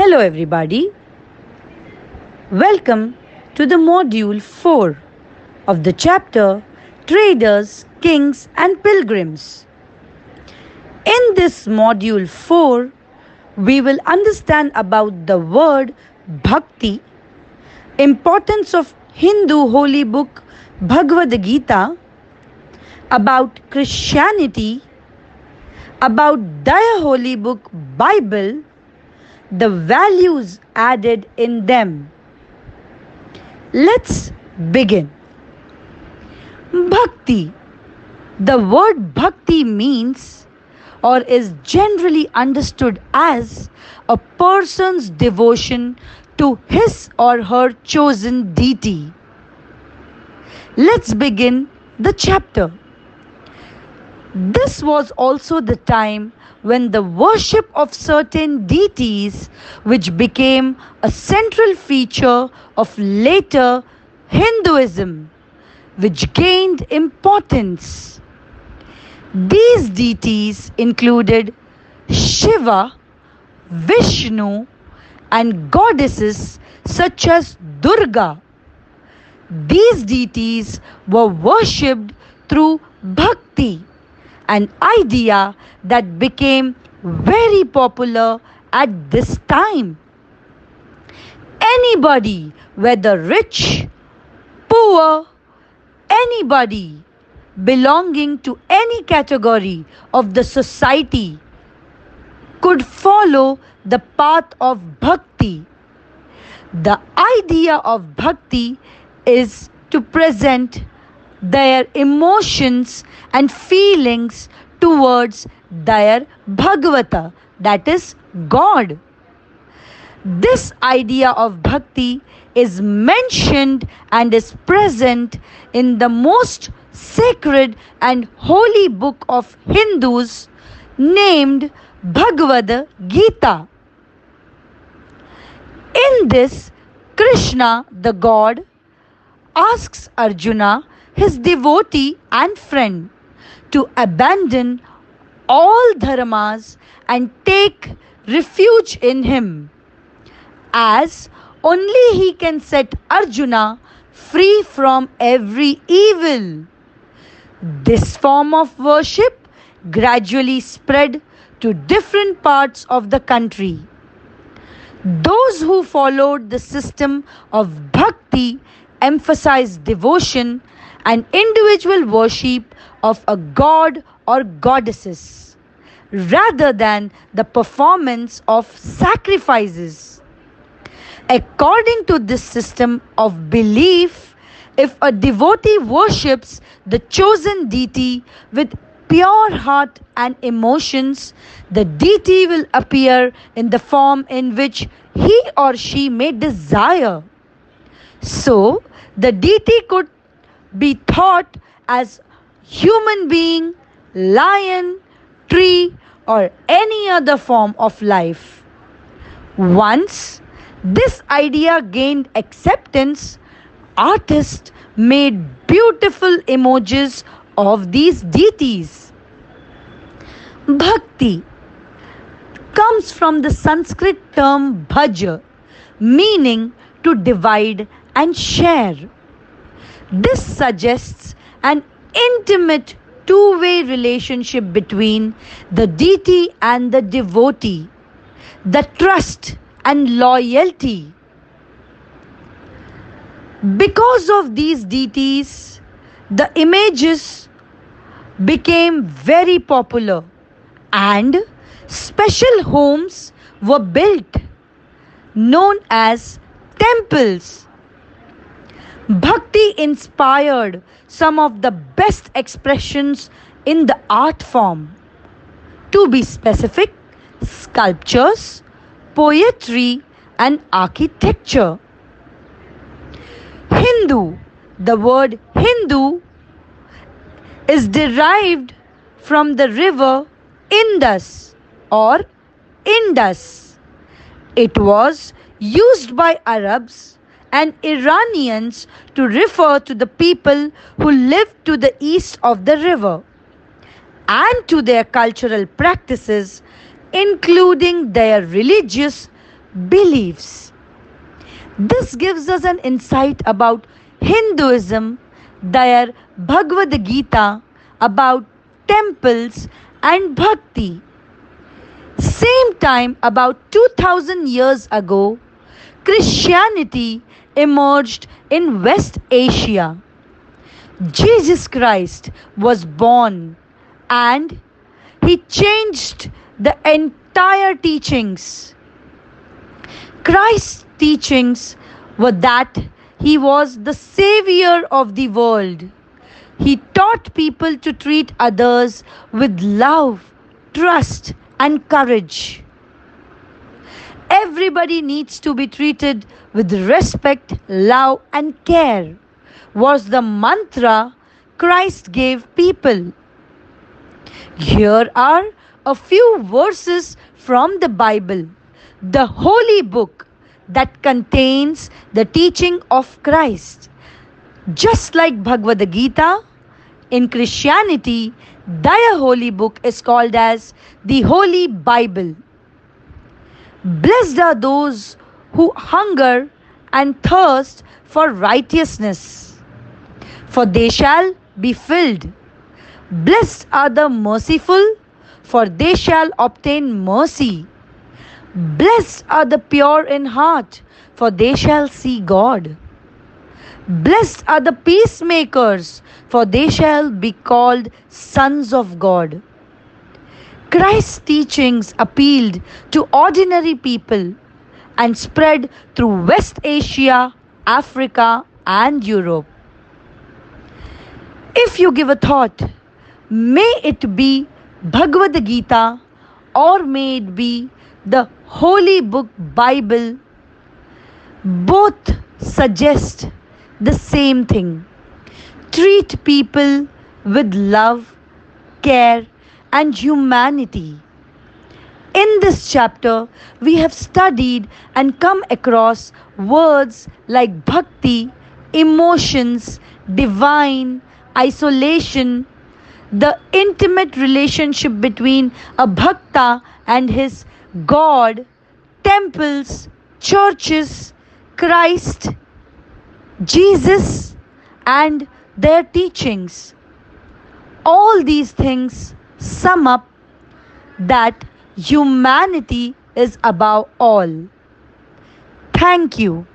Hello, everybody. Welcome to the module 4 of the chapter Traders, Kings, and Pilgrims. In this module 4, we will understand about the word bhakti, importance of Hindu holy book Bhagavad Gita, about Christianity, about their holy book Bible, the values added in them. Let's begin. Bhakti. The word bhakti means or is generally understood as a person's devotion to his or her chosen deity. Let's begin the chapter. This was also the time when the worship of certain deities, which became a central feature of later Hinduism, which gained importance. These deities included Shiva, Vishnu, and goddesses such as Durga. These deities were worshipped through bhakti, an idea that became very popular at this time. Anybody, whether rich, poor, anybody belonging to any category of the society could follow the path of bhakti. The idea of bhakti is to present their emotions and feelings towards their Bhagavata, that is God. This idea of bhakti is mentioned and is present in the most sacred and holy book of Hindus named Bhagavad Gita. In this, Krishna, the God, asks Arjuna, his devotee and friend, to abandon all dharmas and take refuge in him, as only he can set Arjuna free from every evil. This form of worship gradually spread to different parts of the country. Those who followed the system of bhakti emphasized devotion and individual worship of a god or goddesses, rather than the performance of sacrifices. According to this system of belief, if a devotee worships the chosen deity with pure heart and emotions, the deity will appear in the form in which he or she may desire. So, the deity could be thought as human being, lion, tree, or any other form of life. Once this idea gained acceptance, artists made beautiful images of these deities. Bhakti comes from the Sanskrit term bhaja, meaning to divide and share. This suggests an intimate two-way relationship between the deity and the devotee, the trust and loyalty. Because of these deities, the images became very popular and special homes were built, known as temples. Bhakti inspired some of the best expressions in the art form. To be specific, sculptures, poetry, and architecture. Hindu. The word Hindu is derived from the river Indus or Indus. It was used by Arabs and Iranians to refer to the people who lived to the east of the river and to their cultural practices, including their religious beliefs. This gives us an insight about Hinduism, their Bhagavad Gita, about temples and bhakti. Same time, about 2000 years ago, Christianity emerged in West Asia. Jesus Christ was born and he changed the entire teachings. Christ's teachings were that he was the savior of the world. He taught people to treat others with love, trust, and courage. Everybody needs to be treated with respect, love, and care, was the mantra Christ gave people. Here are a few verses from the Bible, the holy book that contains the teaching of Christ. Just like Bhagavad Gita, in Christianity, their holy book is called as the Holy Bible. Blessed are those who hunger and thirst for righteousness, for they shall be filled. Blessed are the merciful, for they shall obtain mercy. Blessed are the pure in heart, for they shall see God. Blessed are the peacemakers, for they shall be called sons of God. Christ's teachings appealed to ordinary people and spread through West Asia, Africa, and Europe. If you give a thought, may it be Bhagavad Gita or may it be the Holy Book Bible, both suggest the same thing. Treat people with love, care, and humanity. In this chapter, we have studied and come across words like bhakti, emotions, divine, isolation, the intimate relationship between a bhakta and his God, temples, churches, Christ, Jesus, and their teachings. All these things sum up that humanity is above all. Thank you.